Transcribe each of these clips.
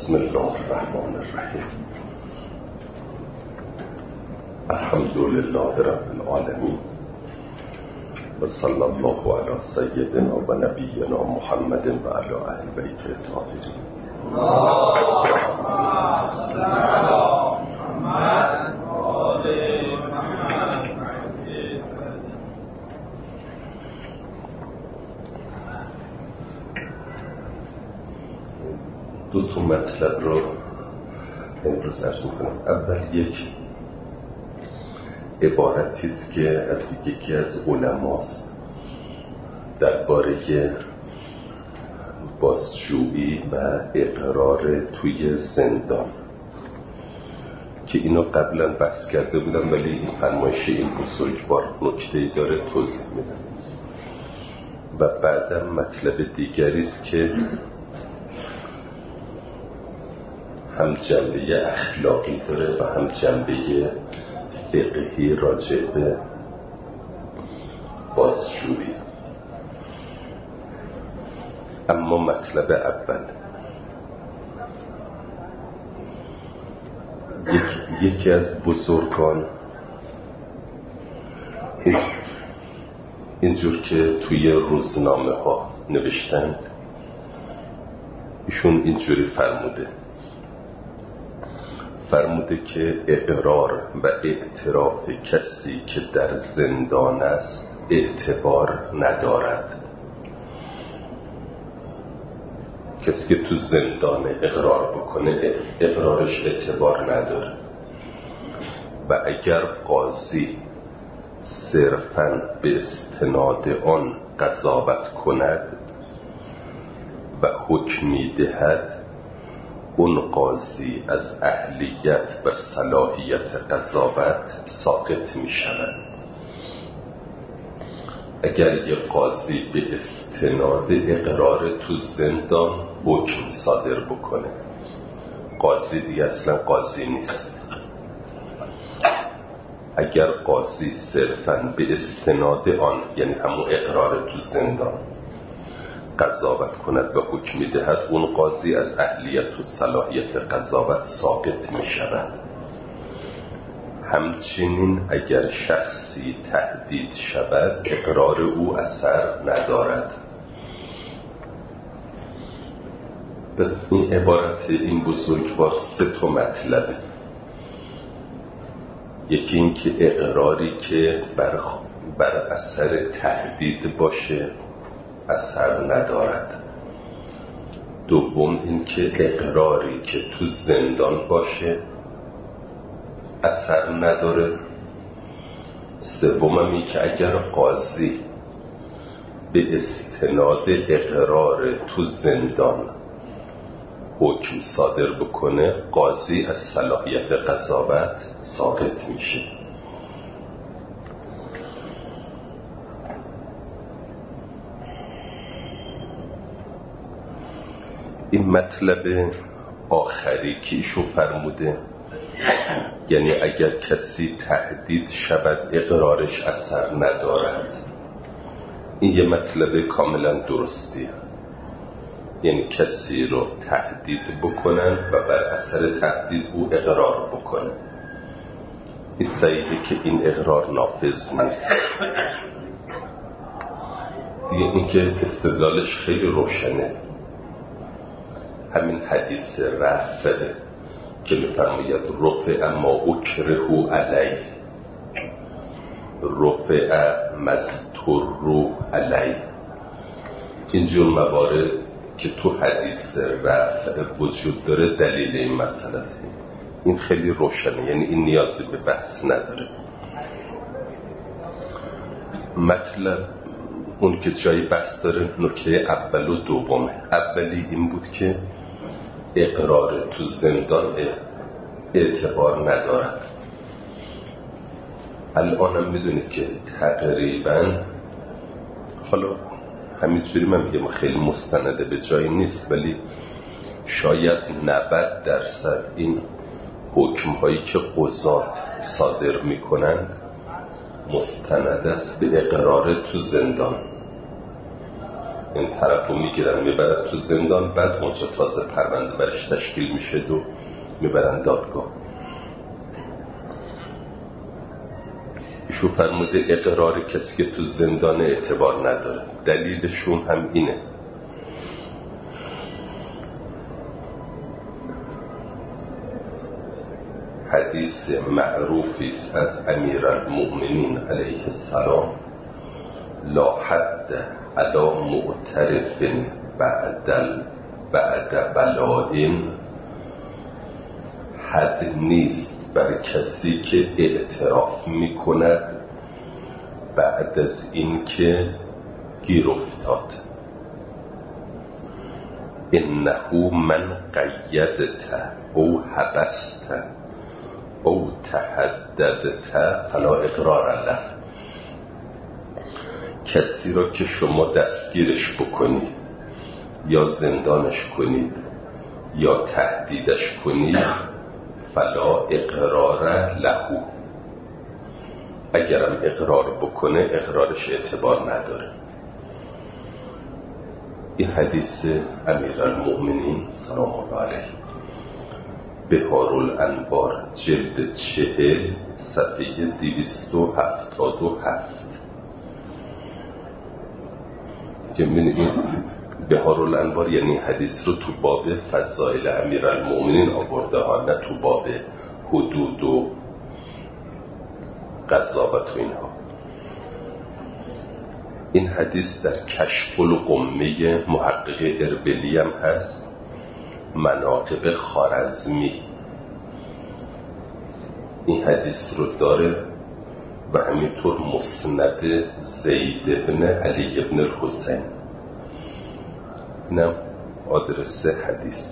بسم الله الرحمن الرحیم. الحمد لله رب العالمین و صلی الله علی سیدنا و نبینا محمد و علی اهل بیت الطاهرین. دو تا مطلب رو امروز عرض می‌کنم. اول یک عبارتی است که از یکی از علماست درباره بازجویی و اقرار توی زندان که اینو قبلا بحث کرده بودم، ولی این فرمایش این بزرگوار نکته‌ای داره توضیح میدم. و بعدم مطلب دیگری است که هم جنبه اخلاقی داره و هم جنبه فقهی راجع به بازجویی. اما مطلب اول، یکی از بزرگان اینجور که توی روزنامه ها نوشتند، ایشون اینجوری فرموده که اقرار و اعتراف کسی که در زندان است اعتبار ندارد. کسی که تو زندان اقرار بکنه اقرارش اعتبار نداره. و اگر قاضی صرفاً به استناد آن قضاوت کند و حکمی دهد، اون قاضی از اهلیت و صلاحیت قضاوت ساقط می شود. اگر یه قاضی به استناد اقرار تو زندان حکم صادر بکنه، قاضی دیگه اصلا قاضی نیست. اگر قاضی صرفاً به استناد آن، یعنی همون اقرار تو زندان، قضاوت کند و حکم دهد، اون قاضی از اهلیت و صلاحیت قضاوت ساقط می شود. همچنین اگر شخصی تهدید شود اقرار او اثر ندارد. پس این عبارت این بزرگوار سه تا مطلبه. یکی این که اقراری که بر اثر تهدید باشه اثر ندارد. دوم این که اقراری که تو زندان باشه اثر نداره. سوم این که اگر قاضی به استناد اقرار تو زندان حکم صادر بکنه، قاضی از صلاحیت قضاوت ساقط میشه. این مطلب آخری که ایشو فرموده، یعنی اگر کسی تهدید شود اقرارش اثر ندارد، این یه مطلب کاملا درستیه. یعنی کسی رو تهدید بکنن و بر اثر تهدید او اقرار بکنه، این صحیحه که این اقرار نافذ نیست. دیگه این که استدلالش خیلی روشنه، همین حدیث رفع که می‌فرماید رفع ما اکره علی، رفع مستر علی. اینجور موارد که تو حدیث رفع وجود داره دلیل این مسئله است. این خیلی روشنه، یعنی این نیازی به بحث نداره. مطلب اون که جای بحث داره نکته اول و دومه. اولی این بود که اقرار تو زندان اعتبار ندارد. الانم میدونید که تقریبا، حالا همینجوری من میگم خیلی مستنده به جایی نیست، ولی شاید 90% این حکم هایی که قضات صادر میکنن مستند است به اقرار تو زندان. این طرف رو میگیرن میبرن تو زندان، بعد اونجا تازه پرونده برش تشکیل میشه و میبرن دادگاه. ایشون فرموده اقرار کسی که تو زندان اعتبار نداره. دلیلشون هم اینه، حدیث معروفی است از امیرالمؤمنین علیه السلام: لا حد علی معترف بعد بلائن، حد نیست بر کسی که اعتراف میکند بعد از این که گیر افتاد. انه من قیدت او حبست او تهددت فلا اقرار له. کسی را که شما دستگیرش بکنید یا زندانش کنید یا تهدیدش کنید، فلا اقرار له، اگرم اقرار بکنه اقرارش اعتبار نداره. این حدیث امیرالمؤمنین سلام الله علیه، بهارالانوار جلد 40 صفحه 277. این بهارالانوار یعنی حدیث رو تو باب فضائل امیرالمؤمنین آورده ها، نه تو باب حدود و قضاوت و اینها. این حدیث در کشف الغمه محقق اربیلی هم هست، مناقب خوارزمی این حدیث رو داره و همینطور مسند زید بن علی بن الحسین، اینم آدرس حدیث.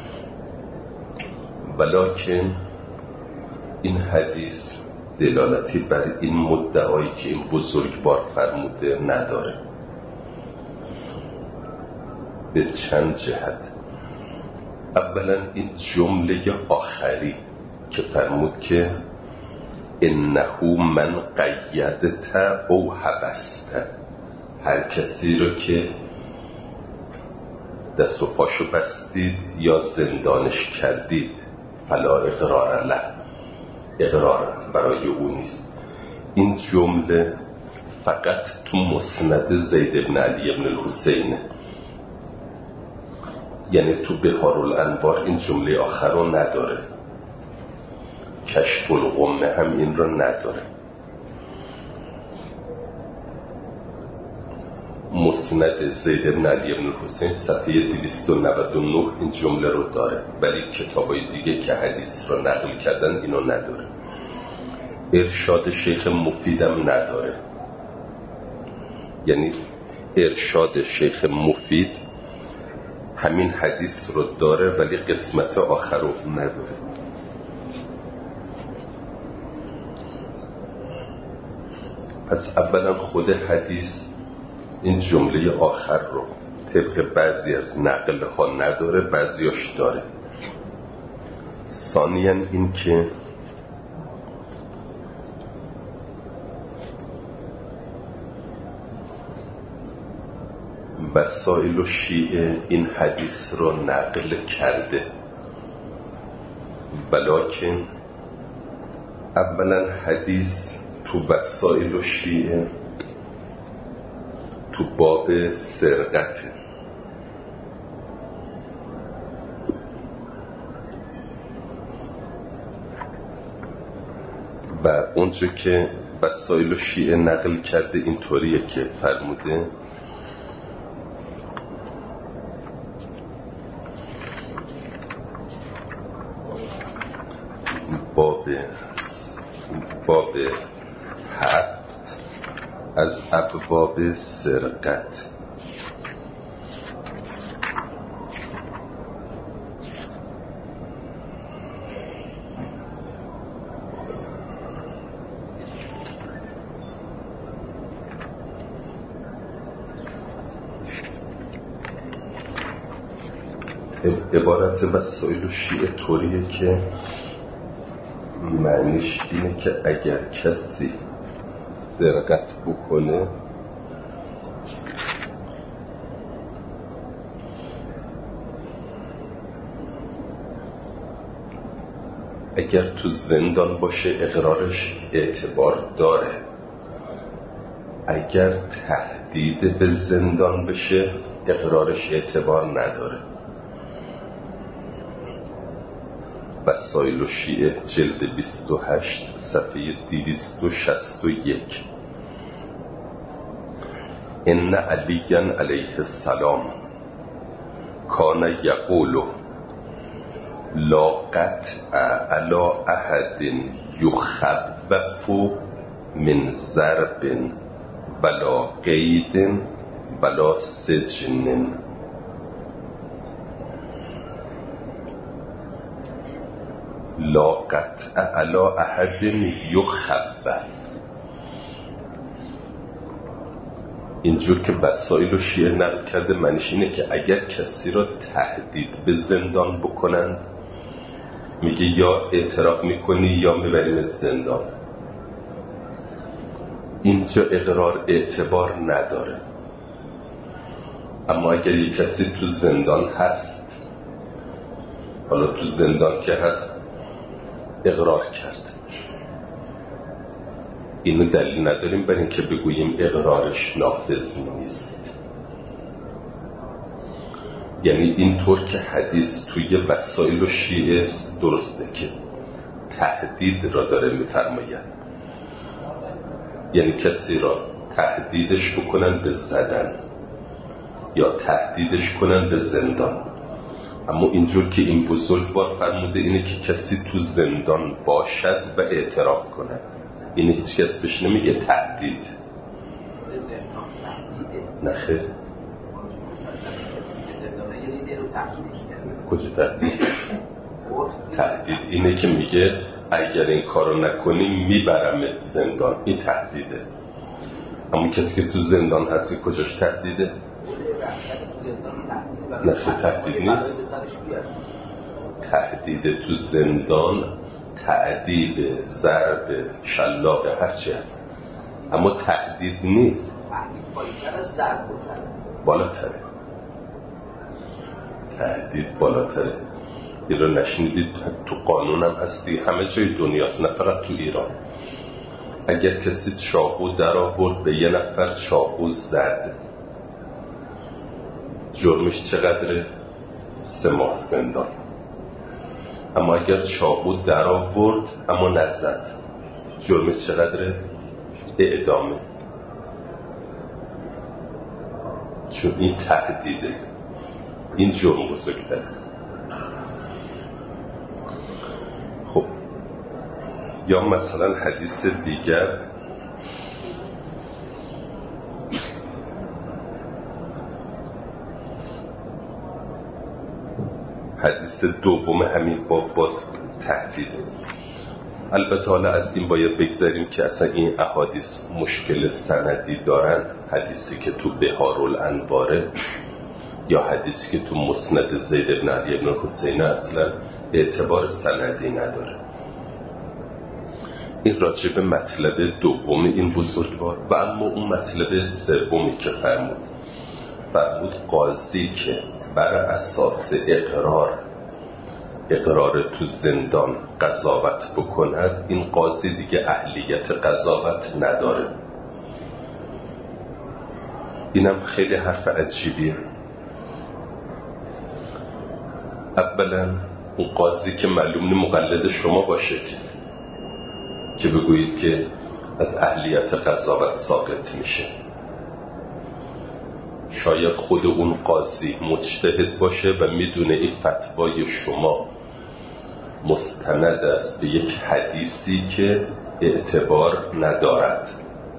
ولکن این حدیث دلالتی بر این مدعایی که این بزرگوار فرموده نداره، به چند جهت. اولا این جمله آخری که فرمود که انه من قیدت او حبست، هر کسی رو که دست و پاشو بستید یا زندانش کردید، فلا اقرار له، اقرار برای او نیست. این جمله فقط تو مسند زید بن علی بن الحسینه، یعنی تو بهارالانوار این جمله آخر رو نداره، کشف الغمه هم این رو نداره. مسند زید بن علی بن الحسین صفحه 299 این جمله رو داره، ولی کتابای دیگه که حدیث رو نقل کردن اینو نداره. ارشاد شیخ مفیدم نداره، یعنی ارشاد شیخ مفید همین حدیث رو داره ولی قسمت آخر رو نداره. پس اولا خود حدیث این جمله آخر رو طبق بعضی از نقل ها نداره، بعضیاش داره. ثانیاً این که وسائل و شیعه این حدیث رو نقل کرده، ولکن اولا حدیث تو وسائل و شیعه تو باب سرقته و اونجا که وسائل و شیعه نقل کرده اینطوریه که فرموده باب 7 از ابواب سرقت. عبارت وسائل و شیعه طوریه که معنیش اینه که اگر کسی سرقت بکنه اگر تو زندان باشه اقرارش اعتبار داره، اگر تهدید به زندان بشه اقرارش اعتبار نداره. وسائل الشیعه جلد 28 صفحه 261. ان علیاً علیه السلام کان یقول لا قطع علی احد یخوف من ضرب ولا قید ولا سجن. لا قطع علی احد یخوف. اینجور که وسائل و شیعه نقل کرده معنیش اینه که اگر کسی را تهدید به زندان بکنند، میگه یا اعتراف میکنی یا میبریم زندان. اینجا اقرار اعتبار نداره. اما اگر یک کسی تو زندان هست، حالا تو زندان که هست اقرار کرد، اینو دلیل نداریم برای اینکه بگوییم اقرارش نافذ نیست. یعنی اینطور که حدیث توی وسائل و شیعه درسته که تهدید را داره میفرماید، یعنی کسی را تهدیدش بکنن به زدن یا تهدیدش کنن به زندان. اما اینجور که این بزرگوار فرموده اینه که کسی تو زندان باشد و اعتراف کنه، اینه هیچ کس بهش نمیگه تهدید. نخیر. کجا تهدید؟ تهدید اینه که میگه اگر این کارو نکنی میبرمت زندان، این تهدیده. اما کسی که تو زندان هستی کجاش تهدیده؟ نخیر، تهدید نیست. تهدید تو زندان تعدیب، ضرب، شلاقه، هرچی هست، اما تهدید نیست. بالاتره. تهدید بالاتره. این رو نشنیدید؟ تو قانون هم هستی، همه جای دنیاست، نه فقط تو ایران. اگر کسی چاقو در آورد به یه نفر چاقو زد، جرمش چقدره؟ 3 ماه زندان. اما اگر چاقو در آورد اما نزد، جرمش چقدره؟ اعدامه. چون این تهدیده، این جرم بزرگتره. خب یا مثلا حدیث دیگر، حدیث دوم همین باب باز تهدیده. البته حالا از این باید بگذاریم که اصلا این احادیث مشکل سندی دارن. حدیثی که تو بهارالانواره یا حدیثی که تو مسند زید بن علی بن حسین اصلا اعتبار سندی نداره. این راجع به مطلب دوم این بزرگوار. و اما اون مطلب سومی که فرمود قاضی که بر اساس اقرار تو زندان قضاوت بکند، این قاضی دیگه اهلیت قضاوت نداره. اینم خیلی حرف عجیبیه. اولا اون قاضی که معلوم مقلد شما باشه که بگویید که از اهلیت قضاوت ساقط میشه. شاید خود اون قاضی مجتهد باشه و میدونه این فتوای شما مستند است به یک حدیثی که اعتبار ندارد.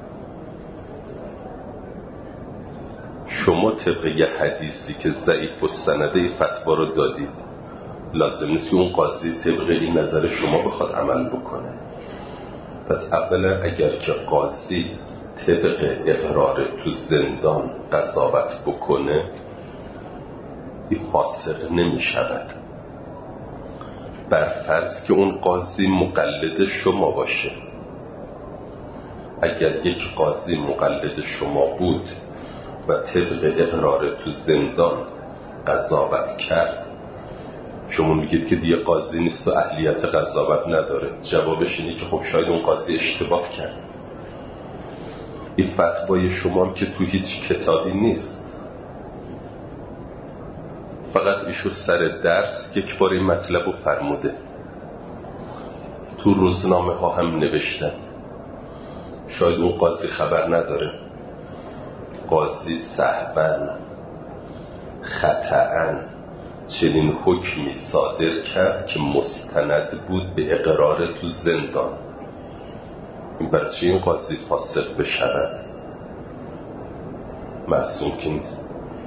شما طبق یه حدیثی که ضعیف السنده این فتوا رو دادید، لازم نیست اون قاضی طبق این نظر شما بخواد عمل بکنه. پس اولا اگر که قاضی طبق اقرار تو زندان قضاوت بکنه، این فاسق نمی شود، بر فرض که اون قاضی مقلد شما باشه. اگر یک قاضی مقلد شما بود و طبق اقرار تو زندان قضاوت کرد، شما میگید که دیگه قاضی نیست و اهلیت قضاوت نداره، جوابش اینه که خب شاید اون قاضی اشتباه کرد. این فتوای شما که تو هیچ کتابی نیست، فقط ایشو سر درس یک بار این مطلب رو فرموده، تو روزنامه ها هم نوشتن. شاید اون قاضی خبر نداره. قاضی سهواً خطأً چنین حکمی صادر کرد که مستند بود به اقرار تو زندان. این برای چی این قاضی فاسق بشود؟ معصوم که نیست.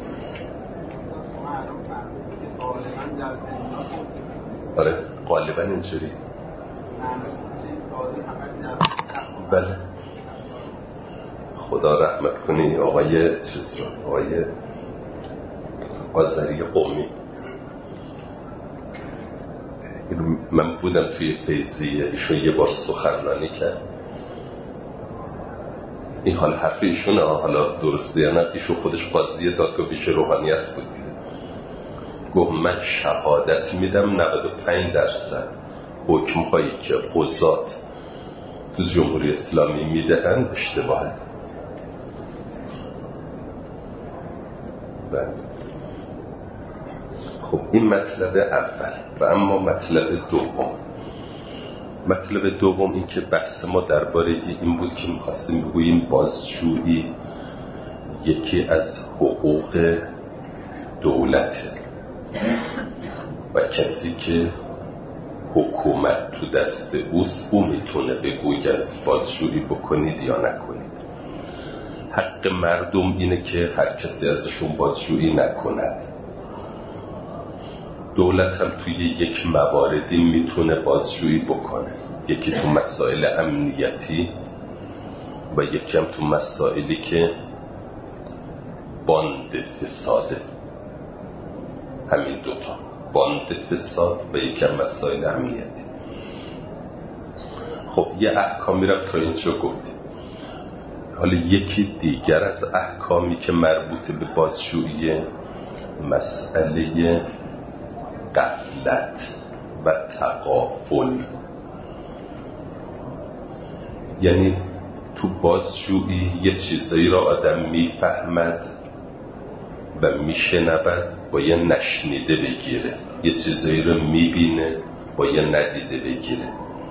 آره غالبا اینجوری. بله خدا رحمت کنی آقای چیز رو، آقای آذری قومی. من بودم توی فیضیه، ایشون یه بار سخنرانی کرد. این حال حرف ایشونه، حالا درسته یا نه، ایشون خودش قاضی دادگاه پیش روحانیت بود. گفت من شهادت میدم 95% حکم‌هایی که قضات تو جمهوری اسلامی میدهند اشتباهه. خب این مطلب اول. و اما مطلب دوم این که بحث ما درباره این بود که می‌خواستیم بگوییم بازجویی یکی از حقوق دولته و کسی که حکومت تو دست اوست او میتونه بگوید بازجویی بکنید یا نکنید. حق مردم اینه که هر کسی ازشون بازجویی نکند. دولت هم توی یک مواردی میتونه بازجویی بکنه، یکی تو مسائل امنیتی و یکی هم تو مسائلی که باند فساده. همین دوتا، باند فساد و یکی هم مسائل امنیتی. خب یه احکامی رو تا اینجا گفتیم. حالا یکی دیگر از احکامی که مربوط به بازجویی مسئله غفلت و تغافل. یعنی تو بازجویی یه چیزایی را آدم میفهمد و میشنود با یه نشنیده بگیره، یه چیزایی رو میبینه با یه ندیده بگیره.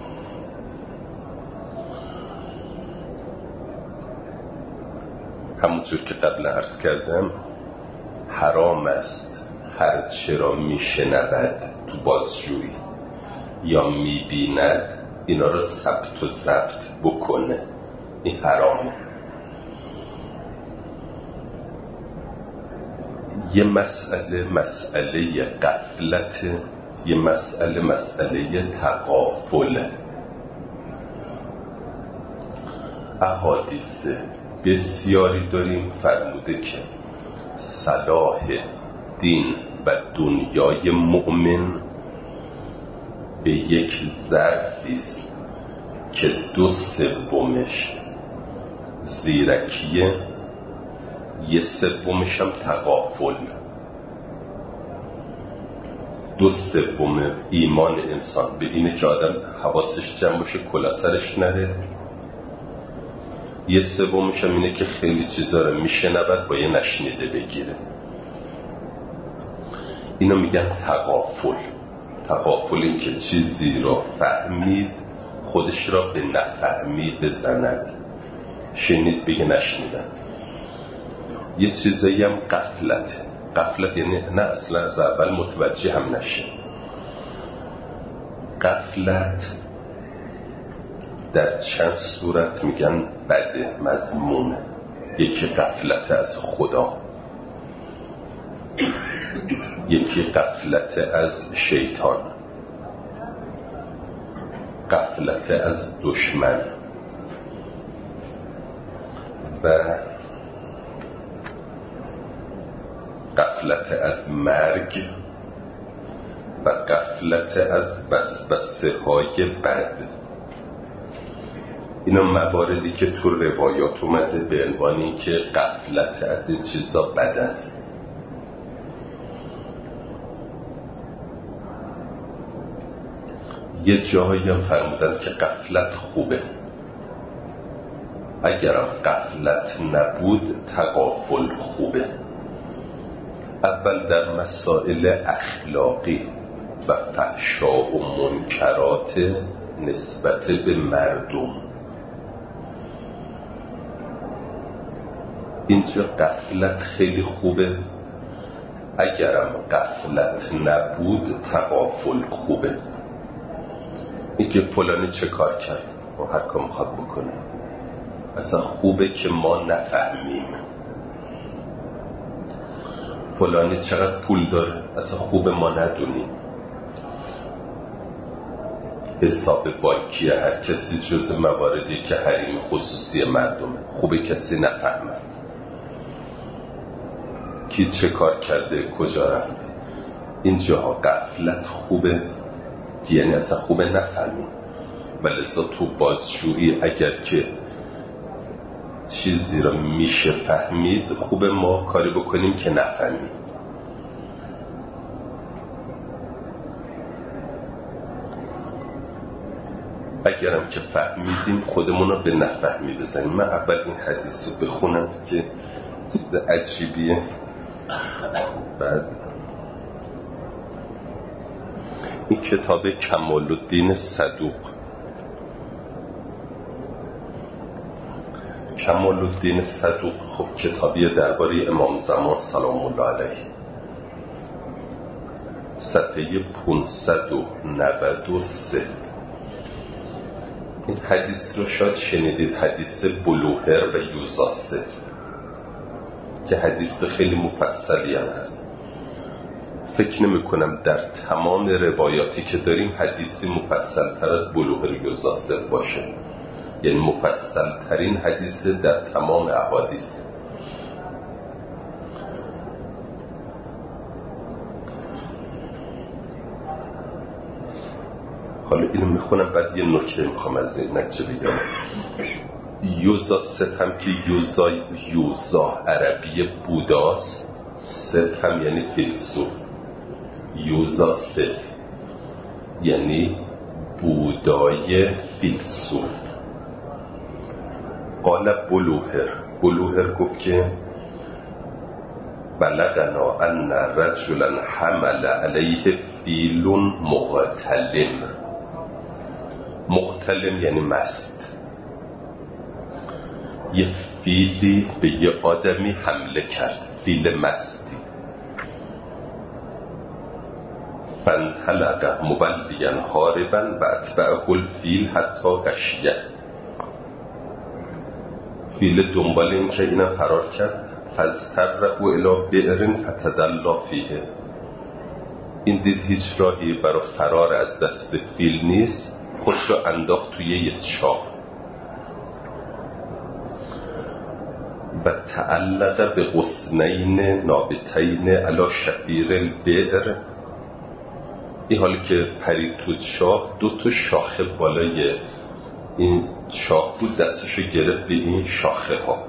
همونجور که قبل عرض کردم حرام است هر چه را میشنود تو بازجویی یا میبیند اینا رو ثبت و ضبط بکنه. این حرامه. یه مسئله غفلت، یه مسئله تغافل. احادیث بسیاری داریم فرموده که صلاح دین و دنیای مؤمن به یک ظرفی است که 2/3 زیرکیه، 1/3 هم تغافل. 2/3 ایمان انسان به اینه که آدم حواسش جمع باشه کلا سرش نره، 1/3 هم اینه که خیلی چیزا رو میشنود با یه نشنیده بگیره. اینو میگن تغافل. تغافل این که چیزی را فهمید خودش را به نفهمی بزند، شنید بگه نشنیدن. یه چیزایی هم غفلت. غفلت یعنی نه اصلا از اول متوجه هم نشه. غفلت در چند صورت میگن بده، مذمومه. یکی غفلت از خدا، یکی غفلت از شیطان، غفلت از دشمن و غفلت از مرگ و غفلت از وسوسه های بد. اینا مواردی که تو روایات اومده به عنوانی که غفلت از این چیزا بد است. یه جایی هم فرمودن که غفلت خوبه، اگرم غفلت نبود تغافل خوبه. اول در مسائل اخلاقی و فحشا و منکرات نسبت به مردم، اینجا غفلت خیلی خوبه، اگرم غفلت نبود تغافل خوبه. اینکه فلانی چه کار کرد و هر کار میخواد بکنه، اصلا خوبه که ما نفهمیم. فلانی چقدر پول داره، اصلا خوبه ما ندونیم. حساب بانکی هر کسی جز مواردی که حریم خصوصی مردمه، خوبه کسی نفهمه کی چه کار کرده، کجا رفته. اینجا غفلت خوبه، یعنی اصلا خوبه نفهمیم. ولی تو بازجویی اگر که چیزی را میشه فهمید، خوبه ما کاری بکنیم که نفهمیم. اگرم که فهمیدیم خودمون رو به نفهمی بزنیم. من اول این حدیث رو بخونم که چیز عجیبیه. بعد این کتاب کمال الدین صدوق، کمال الدین صدوق خب کتابی درباره امام زمان سلام الله علیه، صفحه 593. این حدیث رو شاید شنیدید، حدیث بلوهر و یوزاسه که حدیث خیلی مفصلی هم هست. فکر نمی کنم در تمام روایاتی که داریم حدیثی مفصل تر از بلوهر و یوزاسه باشه، یعنی مفصل ترین حدیث در تمام احادیث. حالا اینو میخونم، بعد یه نکته میخوام از این نتیجه بگم. یوزا ست هم که یوزا عربی بوداست، ست هم یعنی فیلسوف. یوزا ست یعنی بودای فیلسوف. قال بلوهر گفت که بلغنا ان رجلا حمل علیه فیل مختلم یعنی مست. یه فیلی به یه آدمی حمله کرد، فیل مستی. فانطلق مبلیا هاربا و اتبعه الفیل حتی غشیه. فیل دنبال این که اینم فرار کرد. فاضطره الی بئر فتدلی فیه. این دید هیچ راهی برای فرار از دست فیل نیست، خودش را انداخت توی یه چاه و تعلق به غصنین نابتین علی شفیر البئر. این حالی که پرید تو چاه، 2 شاخه بالای این چاه بود، دستشو گرفت به این شاخه ها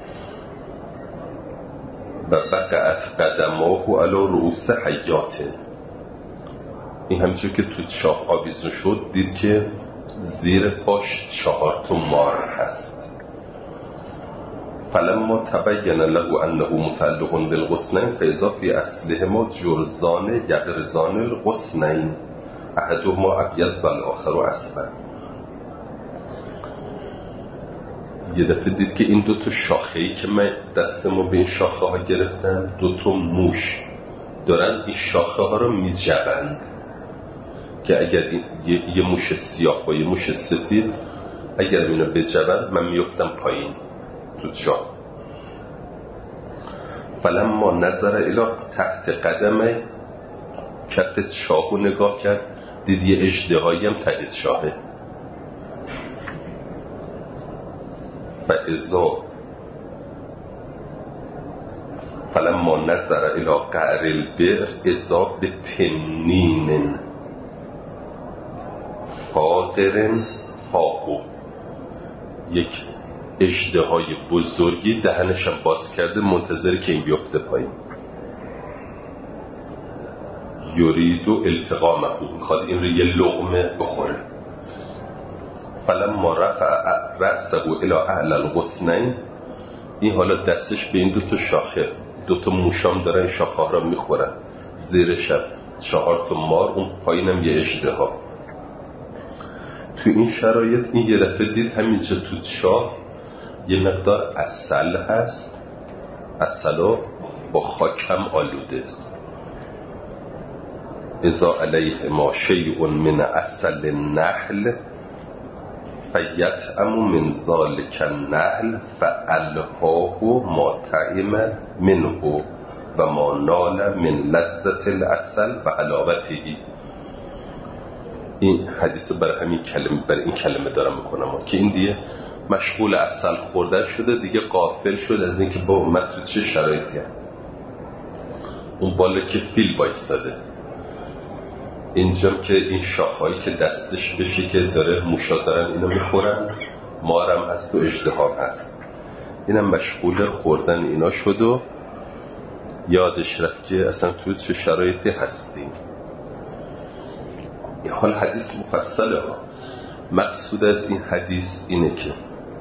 و وقعت قدماه علی رؤوس حیاته. این همینجور که تو چاه آویزون شد، دید که زیر پاش 4 مار هست. فلما تبین له انه متعلق بالغصنین فاذا فی اصلهما جرذان یغرزان الغصنین احدهما ابیض و الاخر اسود. یه دفعه دید که این 2 شاخه‌ای که من دستمو به این شاخه ها گرفتم، 2 موش دارن این شاخه ها رو میجوند که اگر یه موش سیاه با یه موش سفید اگر اینو بجوند من میفتم پایین تو چاه. فلما نظر الی تحت قدمه، کف چاهو نگاه کرد، دید یه اژدهایی هم تحت چاهه. فلما نظر الی قعر البئر اذا بتنین فاقرن هاهو. یک اژدهای بزرگی دهنشم باز کرده، منتظر که این بیفته پایین. یرید و التقامه، میخواد این رو یه لقمه بخوره. فلما رفع رأسه الی اعلی الغصنین، این حالا دستش به این 2 شاخه، 2 موشام دارن شاخه ها را میخورن، زیرش 4 مار، اون پایینم یه اژدها. تو این شرایط این یه دفعه دید همینجا تو چاه یه مقدار عسل هست، عسلا با خاک هم آلوده است. اذا علیه ما شیء من عسل النحل فیطعم من ذلک النحل فالهاه ما طعم منه و ما نال من لذت العسل و حلاوته. این حدیث برای این کلمه دارم میکنم که این دیگه مشغول عسل خوردن شده، دیگه غافل شد از اینکه با اومد تو چه شرایطی هم. اون بالا که فیل بایستاده، اینجا که این شاخهایی که دستش بشه که داره موشا دارن اینو میخورن، مارم هست و اژدها هست، اینم مشغول خوردن اینا شد و یادش رفت که اصلا تو چه شرایطی هستیم. حال حدیث مفصله ها. مقصود از این حدیث اینه که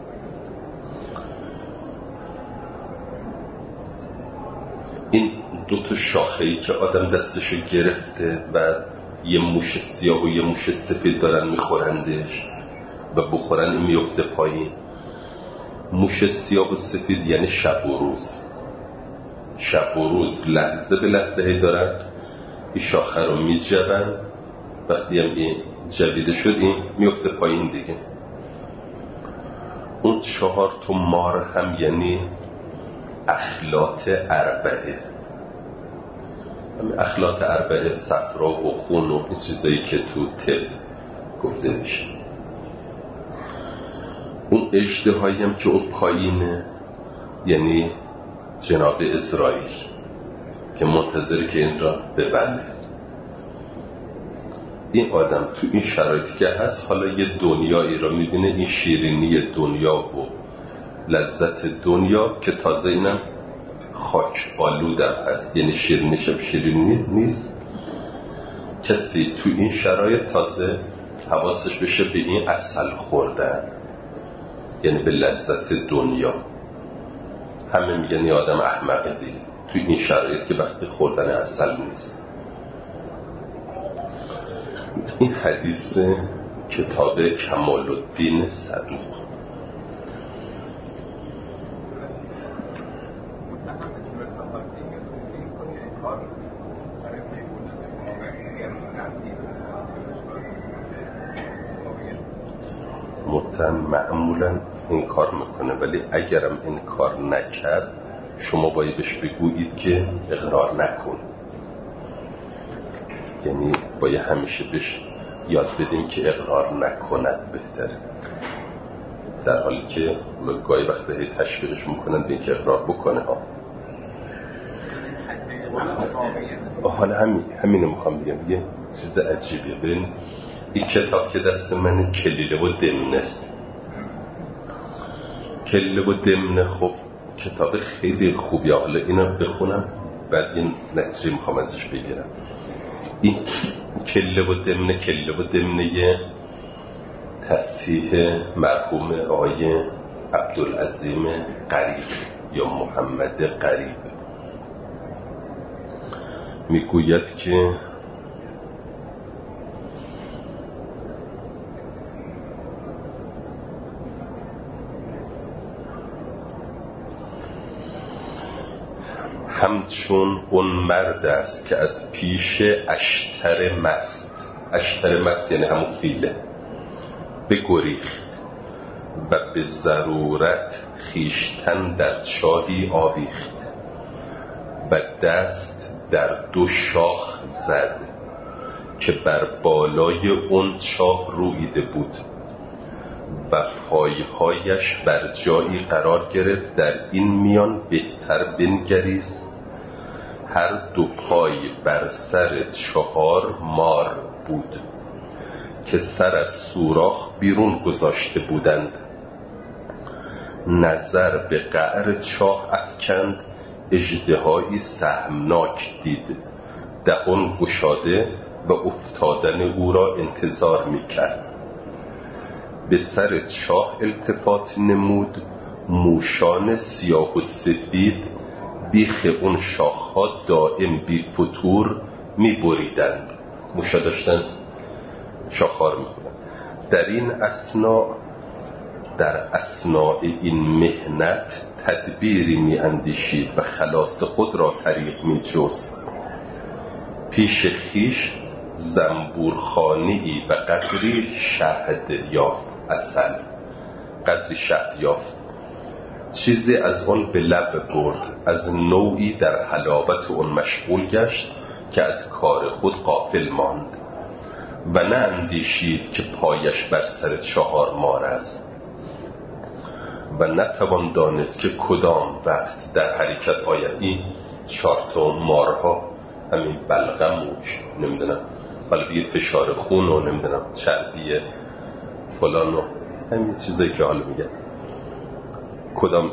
این 2 شاخه‌ای که آدم دستشو گرفته و یه موش سیاه و یه موش سفید دارن میخورندش و بخورن این میفته پایین. موش سیاه و سفید یعنی شب و روز، شب و روز لحظه به لحظه دارن این شاخه رو میجبن، وقتی هم این جویده شد این میفته پایین دیگه. اون 4 مار هم یعنی اخلاط اربعه، همین اخلاط اربعه، صفرا و خون و این چیزایی که تو طب گفته میشه. اون اژدهایی هم که اون پایینه یعنی جناب اسرائیل که منتظر که این را ببله. این آدم تو این شرایطی که هست حالا یه دنیایی را میبینه، این شیرینی دنیا و لذت دنیا که تازه اینم خاک آلودم هست، یعنی شیرینیشم شیرینی نیست. کسی تو این شرایط تازه حواسش بشه به این عسل خوردن، یعنی به لذت دنیا. همه میگن یه آدم احمقه دیگه تو این شرایط که وقتی خوردن عسل نیست. این حدیث کتاب کمال الدین صدوق. معمولا این کار میکنه، ولی اگرم این کار نکرد شما باید بهش بگویید که اقرار نکن، یعنی باید همیشه بهش یاد بدیم که اقرار نکند بهتره، در حالی که گاهی وقتی تشویقش میکنن به این که اقرار بکنه ها. حالا همینو میخوام بگم، یه چیز عجیبیه. ببین این کتاب که دست من کلیله و دمنه است. کلیله و دمنه خب کتاب خیلی خوبیه، حالا اینو بخونم بعد یه نتیجه میخوام ازش بگیرم. این کلیله و دمنه یه تصحیح مرحوم آقای عبدالعظیم قریب یا محمد قریب میگوید که همچون اون مرد است که از پیش اشتر مست یعنی همون فیله بگریخت و به ضرورت خیشتن در چاهی آویخت و دست در 2 شاخ زد که بر بالای اون چاه رویده بود و پایهایش بر جایی قرار گرفت. در این میان بهتر بنگریز، هر 2 پای بر سر 4 مار بود که سر از سوراخ بیرون گذاشته بودند. نظر به قعر چاه افکند، اژدهایی سهمناک دید دهان گشاده و افتادن او را انتظار میکرد. به سر چاه التفات نمود، موشان سیاه و سفید بیخ اون شاخها دائم بی فتور میبریدند. موشا داشتن شاخار میخورن. در اثناء این مهنت تدبیری میاندیشید و خلاص خود را طریق میجست. پیش خیش زنبورخانه‌ای و قدری شهد یافت، عسل، قدری شهد یافت. چیزی از آن به لب برد، از نوعی در حلاوت آن مشغول گشت که از کار خود غافل ماند و نه اندیشید که پایش بر سر 4 مار است و نتوان دانست که کدام وقت در حرکت آید. این 4 تا مارها همین بلغم و نمیدونم بلغی فشار خون و نمیدونم چربی فلان و همین چیزایی که حالا میگن کدام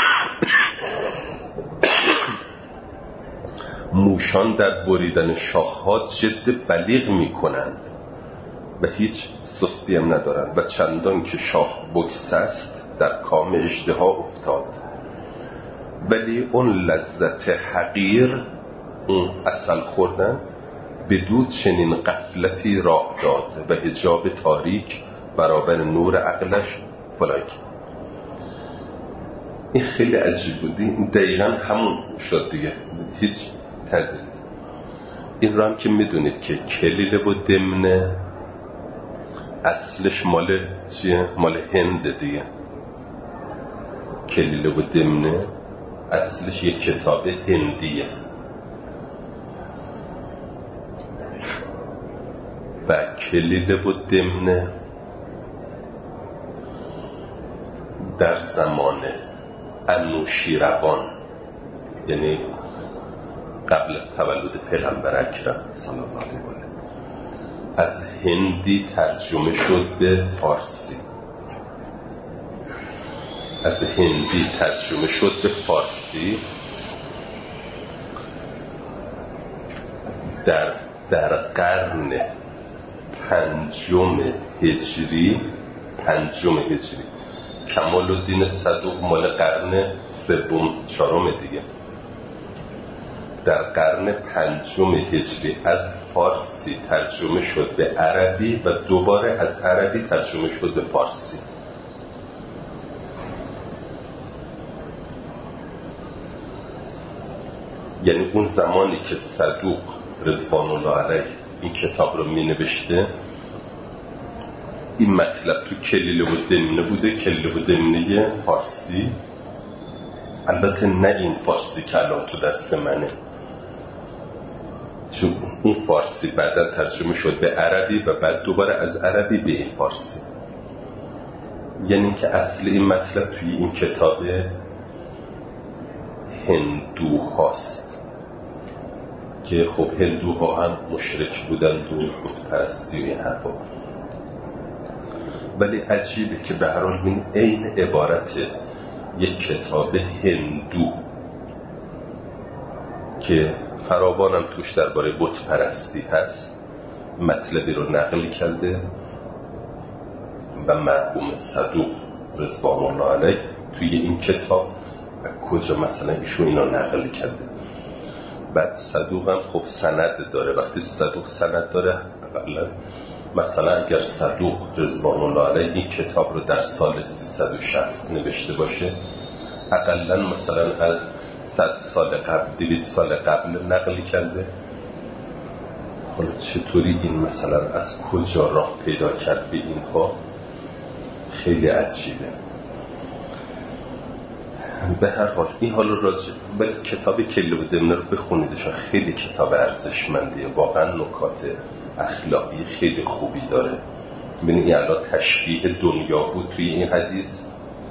موشان در بریدن شاخها جد بلیغ میکنند و هیچ سستی هم ندارند و چندان که شاخ بگسست در کام اژدها افتاد. ولی اون لذت حقیر، اون عسل خوردن، بدود چنین غفلتی راه داد و حجاب تاریک برابر نور عقلش فلاک. این خیلی عجیب بود. این دقیقا همون شد دیگه، هیچ تردید. این رو هم که میدونید که کلیله و دمنه اصلش مال چیه؟ مال هند دیگه. کلیله و دمنه اصلش یک کتاب هندیه و کلیله و دمنه در زمان انوشیروان، یعنی قبل از تولد پیغمبر اکرم صلی الله علیه و آله، از هندی ترجمه شد به فارسی. از هندی ترجمه شد به فارسی در قرن 5 هجری. کمال الدین صدوق مال قرن 3-4 دیگه. در قرن 5 هجری از فارسی ترجمه شد به عربی و دوباره از عربی ترجمه شد به فارسی. یعنی اون زمانی که صدوق رضوان الله علیه این کتاب رو می نوشته، این مطلب تو کلیله و دمنه بوده، کلیله و دمنه فارسی. البته نه این فارسی که الان تو دست منه، چون اون فارسی بعدا ترجمه شد به عربی و بعد دوباره از عربی به این فارسی. یعنی که اصل این مطلب توی این کتاب هندوهاست که خب هندوها هم مشرک بودند و بت پرستی و این حرفا. ولی عجیبه که به هر حال این عین عبارت یک کتاب هندو که فراوانم توش درباره بت پرستی هست مطلبی رو نقل کرده و مرحوم صدوق رضوان الله علیه توی این کتاب کجا مثلا ایشون اینا نقل کرده. بعد صدوق هم خب سند داره. وقتی صدوق سند داره، مثلا اگر صدوق رضوان الله علیه این کتاب رو در سال 360 نوشته باشه، اقلا مثلا از 100 سال قبل، 200 سال قبل نقل کرده. حالا چطوری این مثلا از کجا راه پیدا کرد به اینها؟ خیلی عجیبه. به هر حال این حال راجع به کتاب کلیله و دمنه رو بخونیدش، خیلی کتاب ارزشمندیه، واقعا نکات اخلاقی خیلی خوبی داره. ببینید الان تشبیه دنیا بود توی این حدیث.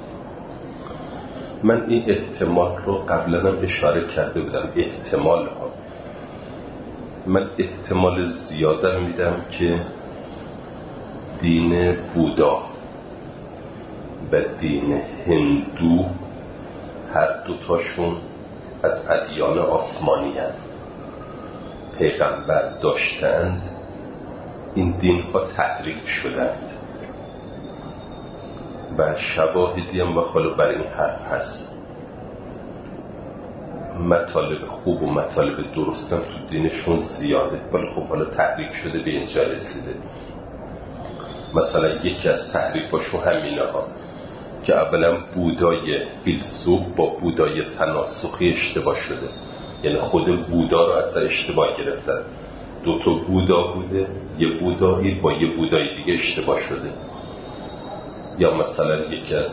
من این احتمال رو قبلا هم اشاره کرده بودم، احتمال ها من احتمال زیاده میدم که دین بودا و دین هندو هر دوتاشون از ادیان آسمانی هست. پیغمبر داشتند این دین ها تحریف شدند و شواهدی هم مخالف بر این حرف هست. مطالب خوب و مطالب درستم تو دینشون زیاده، ولی خب حالا تحریف شده به اینجا رسیده. مثلا یکی از تحریفاشو همینه ها که اولا بودای فیلسوف با بودای تناسخی اشتباه شده، یعنی خود بودا رو اصلا اشتباه گرفتن. دو تا بودا بوده، یه بودایی با یه بودای دیگه اشتباه شده. یا مثلا یکی از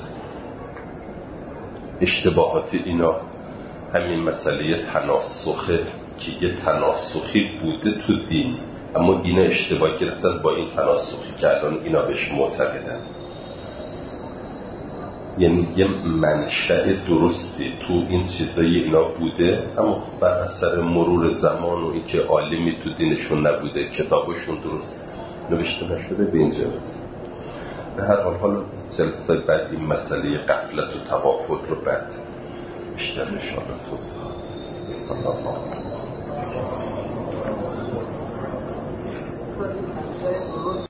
اشتباهات اینا همین مسئله تناسخه که یه تناسخی بوده تو دین، اما اینا اشتباه گرفتن با این تناسخی که الان اینا بهش معتقدن. یعنی یه منشأ درستی تو این چیزای اینا بوده، اما بر اثر مرور زمان و این که عالمی تو دینشون نبوده، کتابشون درست نوشته نشده، به اینجا رسید. به هر حال جلسه بعد این مسئله غفلت و تغافل رو بعد بیشتر انشاءالله توضیح صلی الله علیه و